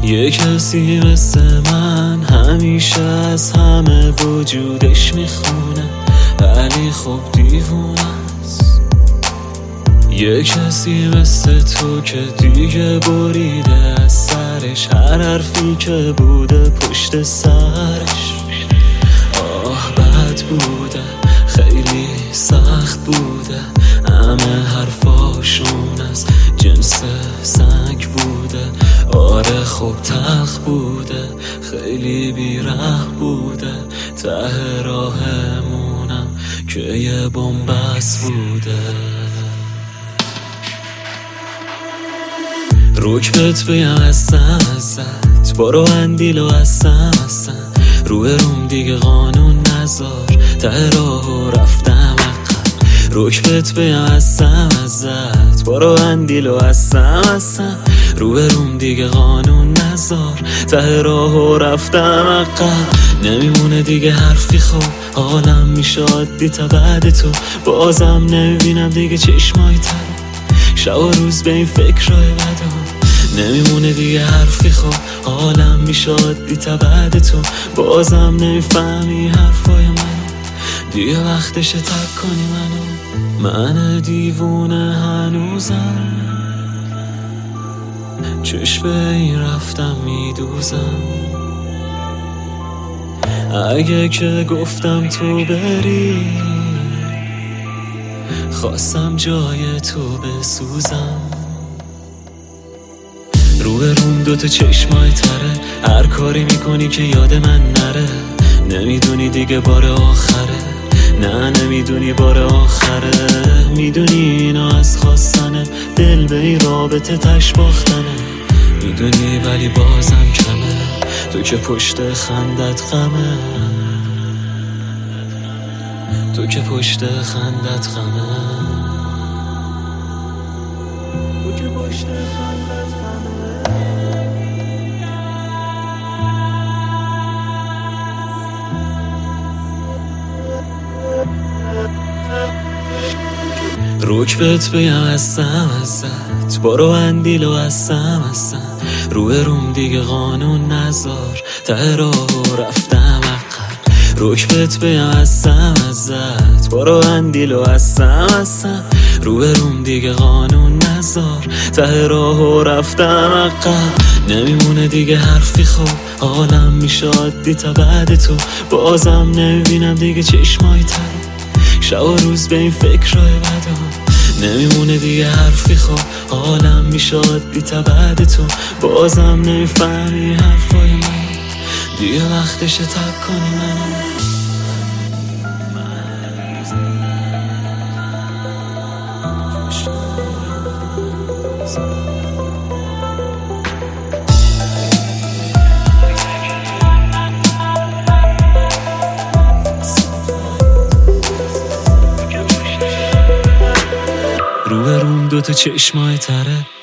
یه کسی مثل من همیشه از همه وجودش میخونه، ولی خب دیوونه است. یه کسی مثل تو که دیگه بریده از سرش هر حرفی که بوده پشت سرش. آه بد بوده، خیلی سخت بوده، همه حرفاشون از جنس سنگ بوده. آره خب تلخ بوده، خیلی بی‌رحم بوده، ته راهمونم که یه بن‌بست بوده. رکبت بیم ازت برو اندیل و هستم روی روم دیگه قانون نذار، ته راهو رفتم عقب. رکبت بیم ازت برو اندیل و هستم روی روم دیگه قانون نذار، ته راهو رفتم عقب. نمیمونه دیگه حرفی، خب حالم میشه عادی تا بعد تو، بازم نمیبینم دیگه چشمای تر، شب و روز به این فکرهای بدم. نمیمونه دیگه حرفی، خب حالم میشه عادی تا بعد تو، بازم نمیفهمی حرفای منو، دیگه وقتشه ترک کنی منو. من دیوونه هنوزم، چشم این رفتم میدوزم. اگه که گفتم تو بری، خواستم جای تو بسوزم. روی روم دوتا چشمای تره، هر کاری میکنی که یاد من نره. نمیدونی دیگه بار آخره، نه نمیدونی بار آخره. میدونی اینا از خواستنه، دل به این رابطه تش باختنه. میدونی ولی بازم کمه، تو که پشت خندت غمه، تو که پشت خندت غمه، تو که پشت خندت غمه. رکبت بیم ازت برو اندیل و هستم روی روم دیگه قانون نذار، ته راهو رفتم عقب. رکبت بیم ازت برو اندیل و هستم روی روم دیگه قانون نذار، ته راهو رفتم عقب. نمیمونه دیگه حرفی، خب حالم میشه عادی تا بعد تو، بازم نمیبینم دیگه چشمای تر، شب و روز به این فکرهای بدم. نمیمونه دیگه حرفی، خب حالم میشه عادی تا بعد تو، بازم نمیفهمی حرفای من، دیگه وقتشه ترک کنی منو. روی روم دوتا چشمای تره،